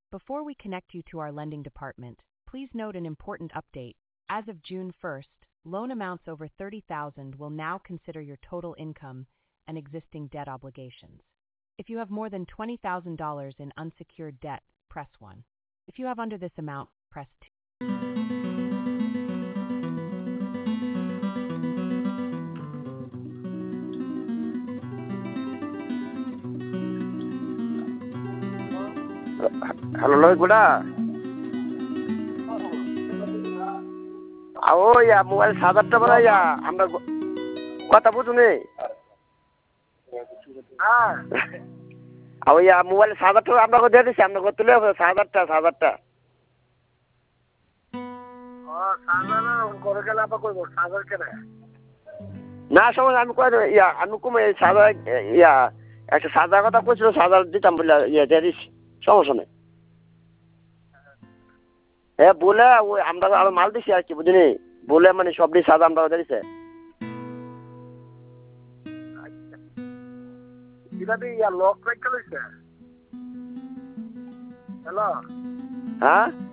Before we connect you to our lending department, please note an important update. As of June 1st, loan amounts over $30,000 will now consider your total income and existing debt obligations. If you have more than $20,000 in unsecured debt, press 1. If you have under this amount, press 2. Hello লয় গুড়া ও ইয়া mobile ৭,০০০ টাকা ইয়া আমরা কথা বুঝুনি হ্যাঁ ইয়া mobile ৭,০০০ টাকা আপনাকে দিয়ে দিচ্ছি আপনাকে তুলে ৭,০০০ না সময় আমি কয়ে ইয়া আমি কমে ৭,০০০ ইয়া একটা ৭,০০০ কথা কইছিল ৭,০০০ দিতাম বলে ইয়া দিয়ে দিচ্ছি সমস্যা নেই হ্যাঁ বলে ওই আমরা আরো মাল দিছি আর কি বুঝলি বলে মানে সবটি সাদা আমরা দিছে হ্যাঁ